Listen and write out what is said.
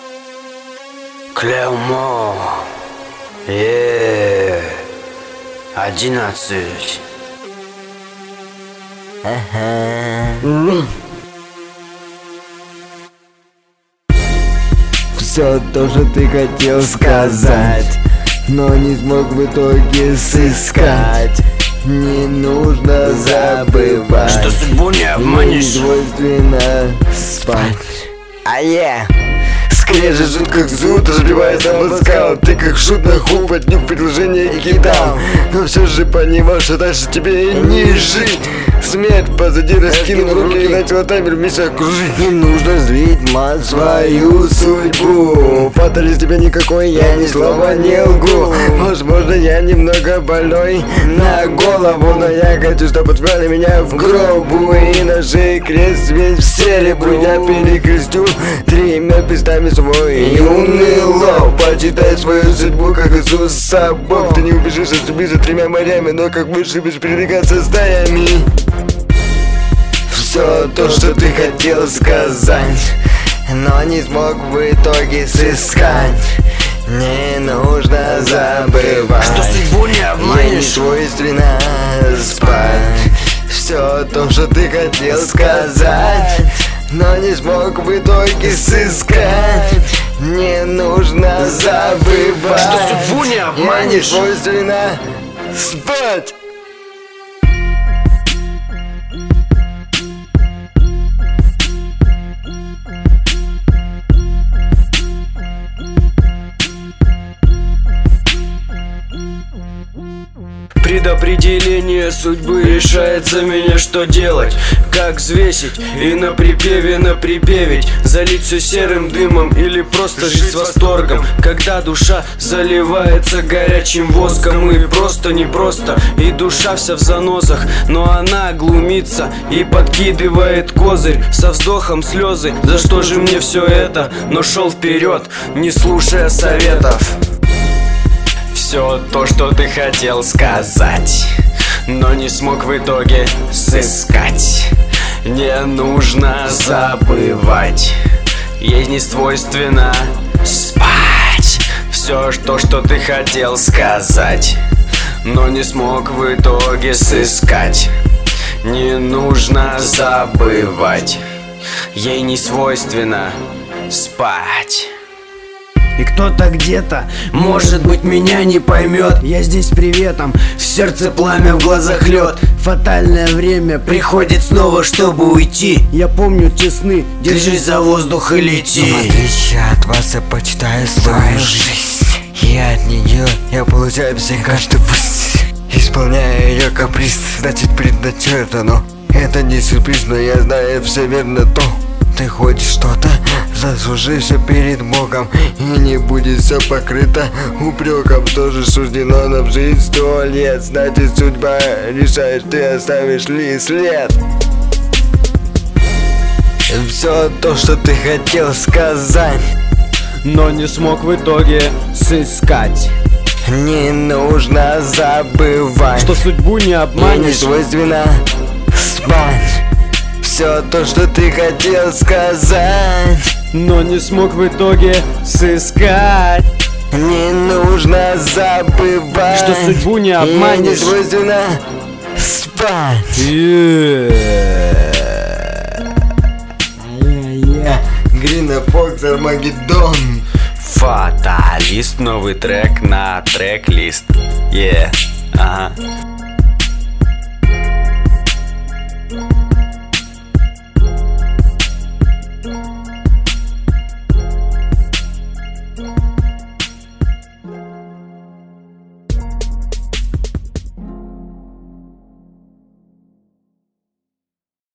Клеймо. 11. Все то, что ты хотел сказать, но не смог в итоге сыскать. Не нужно забывать, что судьбу не обманешь. Не свойственно спать. Скрежет жут как зуд, разбивается мозгал. Ты как шут на хуп, от них предложение кидал. Но все же понимал, что дальше тебе и не жить. Смерть позади, раскинув руки, и начал таймер вместе кружить. Не нужно злить, мать, свою судьбу. Фаталист тебя никакой, я ни слова не лгу. Возможно, я немного больной на голову, но я хочу, чтобы отправили меня в гробу. И на шее крест весь в серебру. Я перекрестю тремя пестами свой юный лоб. Почитай свою судьбу, как Иисус собой. Ты не убежишь от судьбы за тремя морями, но как вышибешь передвигаться стаями. Все то, что ты хотел сказать, но не смог в итоге сыскать. Не нужно забывать, что судьбу не обманешь. Не свойственно спать. Все то, что ты хотел сказать, но не смог в итоге сыскать. Не нужно забывать, что судьбу не обманешь. Не свойственно спать. Предопределение судьбы решается меня, что делать, как взвесить и на припеве залить все серым дымом или просто жить с восторгом. Когда душа заливается горячим воском, и просто непросто, и душа вся в занозах, но она глумится и подкидывает козырь со вздохом слезы. За что же мне все это? Но шел вперед, не слушая советов. Все то, что ты хотел сказать, но не смог в итоге сыскать. Не нужно забывать, ей не свойственно спать. Все то, что ты хотел сказать, но не смог в итоге сыскать. Не нужно забывать, ей не свойственно спать. И кто-то где-то, может быть, меня не поймет. Я здесь с приветом, в сердце пламя, в глазах лед. Фатальное время приходит снова, чтобы уйти. Я помню те сны, держись за воздух и лети. В отличие от вас я почитаю свою жизнь, и от нее я получаю все каждый пусть. Исполняю ее каприз, значит предначертано. Это не сюрприз, но я знаю все верно то. Ты хочешь что-то, заслужи все перед Богом, и не будет все покрыто упреком. Тоже суждено нам жить 100 лет, значит судьба решает, ты оставишь ли след. Все то, что ты хотел сказать, но не смог в итоге сыскать. Не нужно забывать, что судьбу не обманешь. Не свойственно спать. Все то, что ты хотел сказать, но не смог в итоге сыскать. Не нужно забывать, что судьбу не обманешь. Не свойственно спать. Грина Фокс, Армагеддон. Фаталист, новый трек на трек-лист. Ага.